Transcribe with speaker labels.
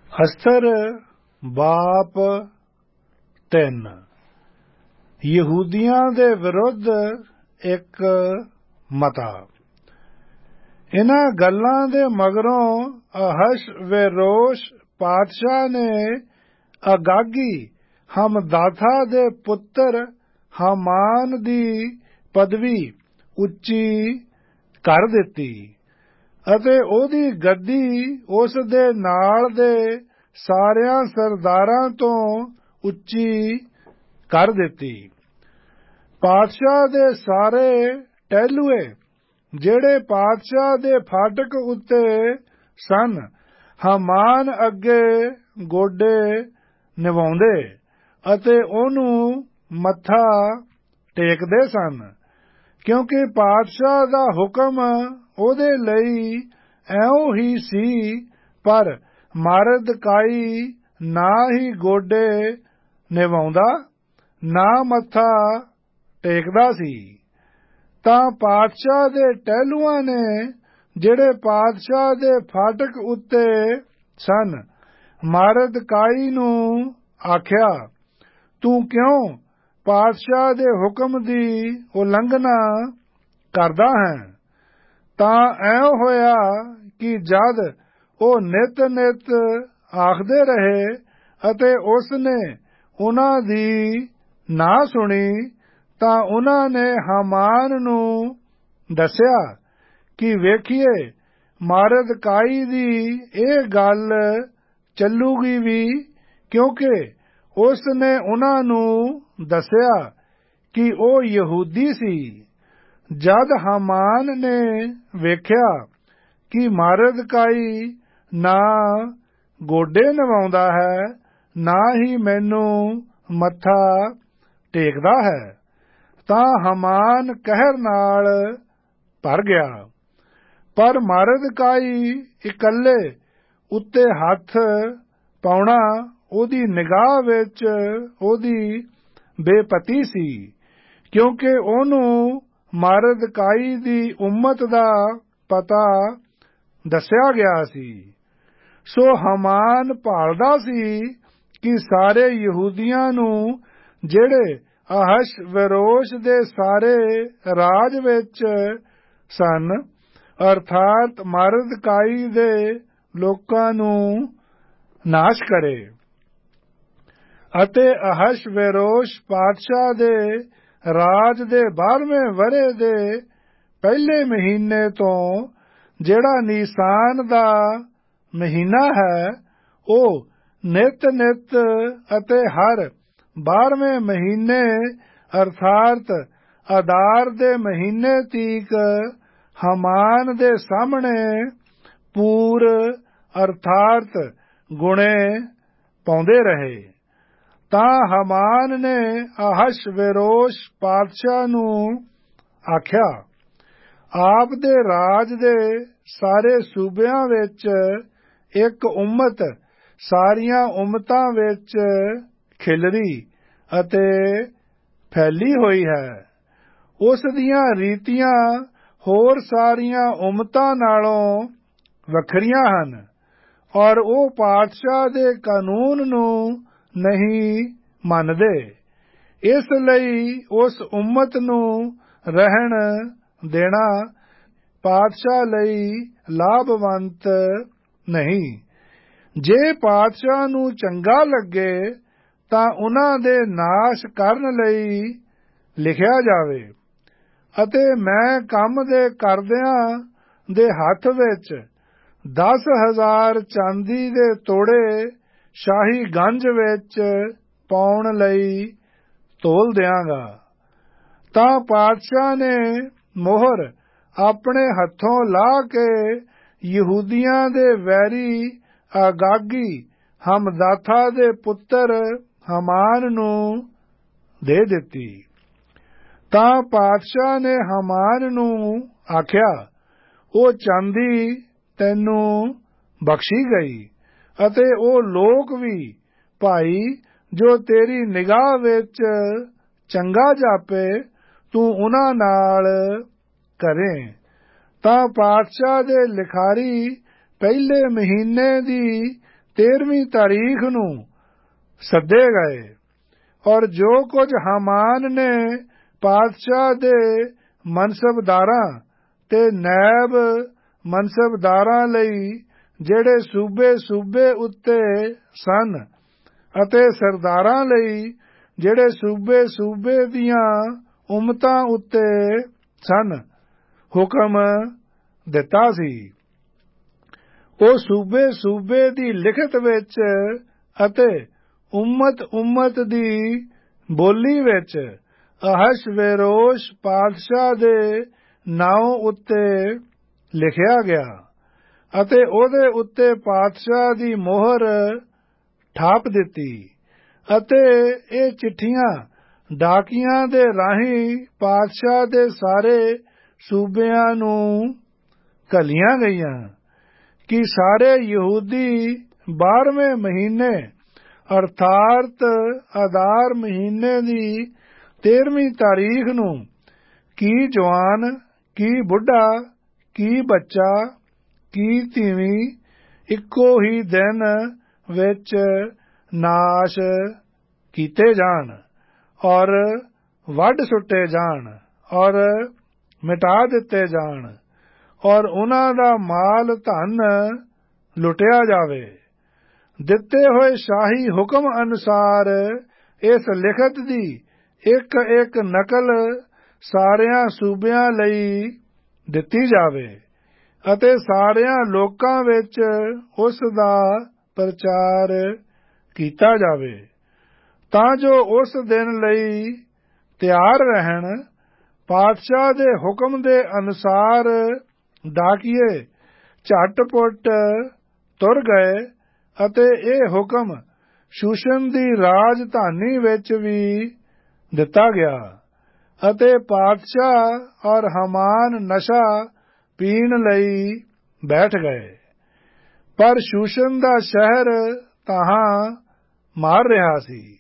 Speaker 1: ਅਸਥਰ ਬਾਪ 3 ਯਹੂਦੀਆਂ ਦੇ ਵਿਰੁੱਧ ਇੱਕ ਮਤਾ। ਇਨ੍ਹਾਂ ਗੱਲਾਂ ਦੇ ਮਗਰੋਂ ਅਹਸ਼ਵੇਰੋਸ਼ ਪਾਤਸ਼ਾਹ ਨੇ ਅਗਾਗੀ ਹਮਦਾਥਾ ਦੇ ਪੁੱਤਰ ਹਾਮਾਨ ਦੀ ਪਦਵੀ ਉੱਚੀ ਕਰ ਦਿੱਤੀ ਅਤੇ ਉਹਦੀ ਗੱਦੀ ਉਸ ਦੇ ਨਾਲ ਦੇ ਸਾਰਿਆਂ ਸਰਦਾਰਾਂ ਤੋਂ ਉੱਚੀ ਕਰ ਦਿੱਤੀ। ਪਾਤਸ਼ਾਹ ਦੇ ਸਾਰੇ ਟਹਿਲੂਏ ਜਿਹੜੇ ਪਾਤਸ਼ਾਹ ਦੇ ਫਾਟਕ ਉੱਤੇ ਸਨ ਹਾਮਾਨ ਅੱਗੇ ਗੋਡੇ ਨਿਵਾਉਂਦੇ ਅਤੇ ਉਹਨੂੰ ਮੱਥਾ ਟੇਕਦੇ ਸਨ, ਕਿਉਂਕਿ ਪਾਤਸ਼ਾਹ ਦਾ ਹੁਕਮ ਉਹਦੇ ਲਈ ਐਉਂ ਹੀ ਸੀ। ਪਰ ਮਰਦਕਾਈ ਨਾ ਹੀ ਗੋਡੇ ਨਿਵਾਉਂਦਾ ਨਾ ਮੱਥਾ ਟੇਕਦਾ ਸੀ। ਤਾਂ ਪਾਤਸ਼ਾਹ ਦੇ ਟਹਿਲੂਆਂ ਨੇ ਜਿਹੜੇ ਪਾਤਸ਼ਾਹ ਦੇ ਫਾਟਕ ਉੱਤੇ ਸਨ ਮਰਦਕਾਈ ਨੂੰ ਆਖਿਆ, ਤੂੰ ਕਿਉਂ ਪਾਤਸ਼ਾਹ ਦੇ ਹੁਕਮ ਦੀ ਉਲੰਘਣਾ ਕਰਦਾ ਹੈ? ਤਾਂ ਐਂ ਹੋਇਆ ਕਿ ਜਦ ਉਹ ਨਿਤ ਆਖਦੇ ਰਹੇ ਅਤੇ ਉਸਨੇ ਉਹਨਾਂ ਦੀ ਨਾ ਸੁਣੀ, ਤਾਂ ਉਹਨਾਂ ਨੇ ਹਾਮਾਨ ਨੂੰ ਦੱਸਿਆ ਕਿ ਵੇਖੀਏ ਮਰਦਕਾਈ ਦੀ ਇਹ ਗੱਲ ਚੱਲੂਗੀ ਵੀ, ਕਿਉਂਕਿ ਉਸਨੇ ਉਹਨਾਂ ਨੂੰ ਦੱਸਿਆ ਕਿ ਉਹ ਯਹੂਦੀ ਸੀ। ਜਦ ਹਾਮਾਨ ਨੇ ਵੇਖਿਆ ਕਿ ਮਰਦਕਾਈ ਨਾ ਗੋਡੇ ਨਿਵਾਉਂਦਾ ਹੈ ਨਾ ਹੀ ਮੈਨੂੰ ਮੱਥਾ ਟੇਕਦਾ ਹੈ, ਤਾਂ ਹਾਮਾਨ ਕਹਿਰ ਨਾਲ ਭਰ ਗਿਆ। ਪਰ ਮਰਦਕਾਈ ਇਕੱਲੇ ਉੱਤੇ ਹੱਥ ਪਾਉਣਾ ਉਹਦੀ ਨਿਗਾਹ ਵਿੱਚ ਉਹਦੀ ਬੇਪਤੀ ਸੀ, ਕਿਉਂਕਿ ਉਹਨੂੰ ਮਰਦਕਾਈ ਦੀ ਉਮਤ ਦਾ ਪਤਾ ਦੱਸਿਆ ਗਿਆ ਸੀ। ਸੋ ਹਾਮਾਨ ਭਾਲਦਾ ਸੀ ਕਿ ਸਾਰੇ ਯਹੂਦੀਆਂ ਨੂੰ ਜਿਹੜੇ ਅਹਸ਼ਵੇਰੋਸ਼ ਦੇ ਸਾਰੇ ਰਾਜ ਵਿੱਚ ਸਨ, ਅਰਥਾਤ ਮਰਦਕਾਈ ਦੇ ਲੋਕਾਂ ਨੂੰ ਨਾਸ਼ ਕਰੇ। ਅਤੇ ਅਹਸ਼ਵੇਰੋਸ਼ ਪਾਤਸ਼ਾਹ ਦੇ ਰਾਜ ਦੇ 12ਵੇਂ ਵਰ੍ਹੇ ਦੇ ਪਹਿਲੇ ਮਹੀਨੇ ਤੋਂ, ਜਿਹੜਾ ਨੀਸਾਨ ਦਾ ਮਹੀਨਾ ਹੈ, ਉਹ ਨਿਤ ਅਤੇ ਹਰ 12ਵੇਂ ਮਹੀਨੇ ਅਰਥਾਤ ਅਦਾਰ ਦੇ ਮਹੀਨੇ ਤੀਕ ਹਾਮਾਨ ਦੇ ਸਾਹਮਣੇ ਪੂਰ ਅਰਥਾਤ ਗੁਣੇ ਪਾਉਂਦੇ ਰਹੇ। ਤਾਂ ਹਾਮਾਨ ਨੇ ਅਹਸ਼ਵੇਰੋਸ਼ ਪਾਤਸ਼ਾਹ ਨੂੰ ਆਖਿਆ, ਆਪ ਦੇ ਰਾਜ ਦੇ ਸਾਰੇ ਸੂਬਿਆਂ ਵਿੱਚ ਇੱਕ ਉਮਤ ਸਾਰੀਆਂ ਉਮਤਾਂ ਵਿੱਚ ਖਿਲਰੀ ਅਤੇ ਫੈਲੀ ਹੋਈ ਹੈ। ਉਸ ਦੀਆਂ ਰੀਤੀਆਂ ਹੋਰ ਸਾਰੀਆਂ ਉਮਤਾਂ ਨਾਲੋਂ ਵੱਖਰੀਆਂ ਹਨ, ਔਰ ਉਹ ਪਾਤਸ਼ਾਹ ਦੇ ਕਾਨੂੰਨ ਨੂੰ ਨਹੀਂ ਮੰਨਦੇ। ਇਸ ਲਈ ਉਸ ਉਮਤ ਨੂੰ ਰਹਿਣ ਦੇਣਾ ਪਾਤਸ਼ਾਹ ਲਈ ਲਾਭਵੰਤ ਨਹੀਂ। ਜੇ ਪਾਤਸ਼ਾਹ ਨੂੰ ਚੰਗਾ ਲੱਗੇ ਤਾਂ ਉਹਨਾਂ ਦੇ ਨਾਸ਼ ਕਰਨ ਲਈ ਲਿਖਿਆ ਜਾਵੇ, ਅਤੇ ਮੈਂ ਕੰਮ ਦੇ ਕਰਦਿਆਂ ਦੇ ਹੱਥ ਵਿੱਚ 10,000 ਚਾਂਦੀ ਦੇ ਤੋੜੇ ਸ਼ਾਹੀ ਗੰਜ ਵਿੱਚ ਪਾਉਣ ਲਈ ਤੋਲ ਦਿਆਂਗਾ। ਤਾਂ ਪਾਤਸ਼ਾਹ ਨੇ ਮੋਹਰ ਆਪਣੇ ਹੱਥੋਂ ਲਾਹ ਕੇ ਯਹੂਦੀਆਂ ਦੇ ਵੈਰੀ ਅਗਾਗੀ ਹਮਦਾਥਾ ਦੇ ਪੁੱਤਰ ਹਾਮਾਨ ਨੂੰ ਦੇ ਦਿੱਤੀ। ਤਾਂ ਪਾਤਸ਼ਾਹ ਨੇ ਹਾਮਾਨ ਨੂੰ ਆਖਿਆ, ਉਹ ਚਾਂਦੀ ਤੈਨੂੰ ਬਖਸ਼ੀ ਗਈ, ਅਤੇ ਉਹ ਲੋਕ ਵੀ ਭਾਈ ਜੋ ਤੇਰੀ ਨਿਗਾਹ ਵਿੱਚ ਚੰਗਾ ਜਾਪੇ ਤੂੰ ਉਹਨਾਂ ਨਾਲ ਕਰੇ। ਤਾਂ ਪਾਤਸ਼ਾਹ ਦੇ ਲਿਖਾਰੀ ਪਹਿਲੇ ਮਹੀਨੇ ਦੀ 13ਵੀਂ ਤਾਰੀਖ ਨੂੰ ਸੱਦੇ ਗਏ। ਔਰ ਜੋ ਕੁਝ ਹਾਮਾਨ ਨੇ ਪਾਤਸ਼ਾਹ ਦੇ ਮਨਸਬਦਾਰਾਂ ਤੇ ਨੈਬ ਮਨਸਬਦਾਰਾਂ ਲਈ ਜਿਹੜੇ ਸੂਬੇ ਉੱਤੇ ਸਨ ਅਤੇ ਸਰਦਾਰਾਂ ਲਈ ਜਿਹੜੇ ਸੂਬੇ ਦੀਆਂ ਉਮਤਾਂ ਉੱਤੇ ਸਨ ਹੁਕਮ ਦਿੱਤਾ ਸੀ, ਉਹ ਸੂਬੇ ਦੀ ਲਿਖਤ ਵਿੱਚ ਅਤੇ ਉਮਤ ਦੀ ਬੋਲੀ ਵਿੱਚ ਅਹਸ਼ਵੇਰੋਸ਼ ਪਾਤਸ਼ਾਹ ਦੇ ਨਾਮ ਉੱਤੇ ਲਿਖਿਆ ਗਿਆ ਅਤੇ ਉਹਦੇ ਉੱਤੇ ਪਾਤਸ਼ਾਹ ਦੀ ਮੋਹਰ ਠਾਪ ਦਿੱਤੀ ਅਤੇ ਇਹ ਚਿੱਠੀਆਂ ਡਾਕੀਆਂ ਦੇ ਰਾਹੀਂ ਪਾਤਸ਼ਾਹ ਦੇ ਸਾਰੇ ਸੂਬਿਆਂ ਨੂੰ ਘੱਲੀਆਂ ਗਈਆਂ ਕਿ ਸਾਰੇ ਯਹੂਦੀ 12ਵੇਂ ਮਹੀਨੇ ਅਰਥਾਤ ਅਦਾਰ ਮਹੀਨੇ ਦੀ 13ਵੀਂ ਤਾਰੀਖ ਨੂੰ ਕੀ ਜਵਾਨ, ਕੀ ਬੁੱਢਾ, ਕੀ ਬੱਚਾ, ਕੀ ਤੀਵੀਂ ਇੱਕੋ ਹੀ ਦਿਨ ਵਿੱਚ ਨਾਸ਼ ਕੀਤੇ ਜਾਣ ਔਰ ਵੱਢ ਸੁੱਟੇ ਜਾਣ ਔਰ ਮਿਟਾ ਦਿੱਤੇ ਜਾਣ ਔਰ ਉਹਨਾਂ ਦਾ ਮਾਲ ਧਨ ਲੁੱਟਿਆ ਜਾਵੇ। ਦਿੱਤੇ ਹੋਏ ਸ਼ਾਹੀ ਹੁਕਮ ਅਨੁਸਾਰ ਇਸ ਲਿਖਤ ਦੀ ਇੱਕ ਨਕਲ ਸਾਰਿਆਂ ਸੂਬਿਆਂ ਲਈ ਦਿੱਤੀ ਜਾਵੇ ਅਤੇ ਸਾਰਿਆਂ ਲੋਕਾਂ ਵਿੱਚ ਉਸ ਦਾ ਪ੍ਰਚਾਰ ਕੀਤਾ ਜਾਵੇ ਤਾਂ ਜੋ ਉਸ ਦਿਨ ਲਈ ਤਿਆਰ ਰਹਿਣ। ਪਾਤਸ਼ਾਹ ਦੇ ਹੁਕਮ ਦੇ ਅਨੁਸਾਰ ਡਾਕੀਏ ਝੱਟ-ਪੁੱਟ ਤੁਰ ਗਏ ਅਤੇ ਇਹ ਹੁਕਮ ਸ਼ੂਸ਼ਨ ਦੀ ਰਾਜਧਾਨੀ ਵਿੱਚ ਵੀ ਦਿੱਤਾ ਗਿਆ ਅਤੇ ਪਾਤਸ਼ਾਹ ਔਰ ਹਾਮਾਨ ਨਸ਼ਾ ਪੀਣ ਲਈ ਬੈਠ ਗਏ। ਪਰ ਸ਼ੂਸ਼ਨ ਦਾ ਸ਼ਹਿਰ ਤਾਹਾਂ ਮਾਰ ਰਿਹਾ ਸੀ।